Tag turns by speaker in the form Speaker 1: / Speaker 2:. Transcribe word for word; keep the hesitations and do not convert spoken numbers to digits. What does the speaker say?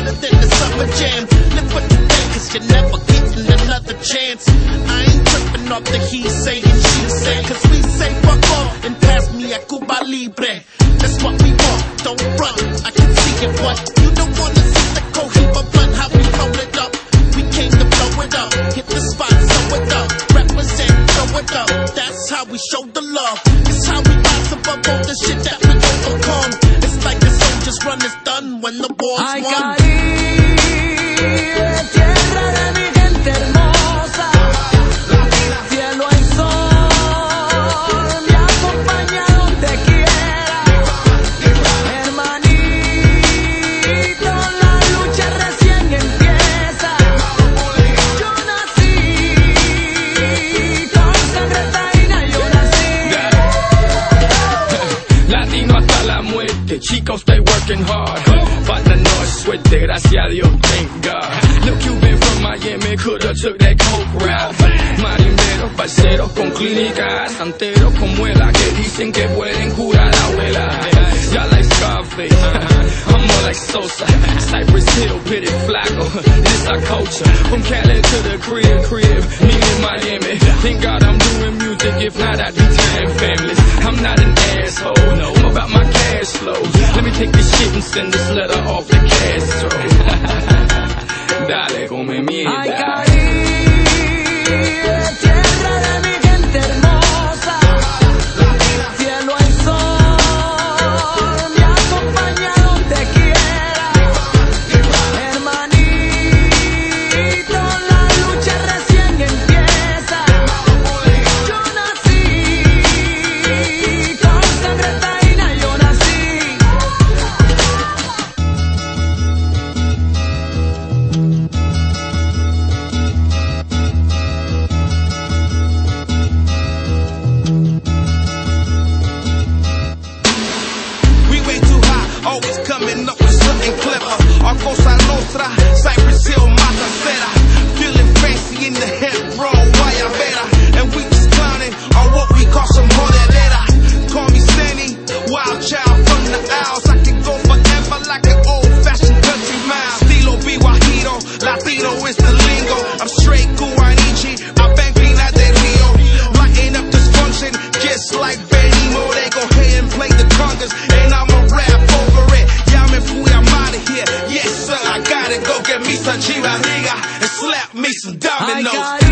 Speaker 1: hotter than the summer jam. Live for the day, cause you're never getting another chance. I ain't tripping off the he say and she say, cause we say fuck off and pass me a Cuba Libre. That's what we want, don't run, I can see it, what you don't wanna see the Cohiba blunt, how we roll it up. We came to blow it up, hit the spot, sew it up, represent, throw it up. That's how we show the love. It's how we rise above all the shit that we overcome. It's like the soldiers run is done when the war's
Speaker 2: Ay,
Speaker 1: won.
Speaker 2: Caribe, tierra de mi gente hermosa, cielo y sol, me acompaña donde quiera. Hermanito, la lucha recién empieza. Yo nací con sangre taína, yo nací.
Speaker 3: Latino hasta la muerte, chicos, stay working hard. Falta no es suerte, gracias a Dios, thank God. Lil' Cuban from Miami, coulda took that coke route. Marimberos, parceros con clínicas, santeros con muela que dicen que pueden curar a abuela. Y'all like Scarface, I'm more like Sosa. Cypress Hill, pitted flaco, this our culture. From Cali to the crib, crib, me in Miami. Thank God I'm doing music, if not I'd be tearing families. I'm not an asshole, no, I'm about my cash flow. Let me take this shit and send this letter off to Castro. Dale, come
Speaker 2: Ay,
Speaker 3: mierda.
Speaker 2: Caribe, tierra de mi gente hermosa, cielo y sol, me acompaña donde quiera. Hermanito, la lucha recién empieza. Yo nací con sangre taína, yo nací.
Speaker 1: We way too high, always coming up with something clever. Our Cosa Nostra, Cypress Hill, Matacera. Feeling fancy in the head, bro, Guayabera. And we just clowning on what we call some jodedera. Call me Sandy, wild child from the Isles. I can go forever like an old-fashioned country mile. Estilo Biwajiro, Latino is the lingo. I'm straight Guanichi, I bang Pina del Rio. Lighting up this function, just like Benny Moore. They go ahead and play the congas, and I'ma rap over it. Yeah, me fui, I'm out of here. Yes, sir, I gotta go get me some chivariga and slap me some
Speaker 2: Ay,
Speaker 1: dominoes.
Speaker 2: Caribe,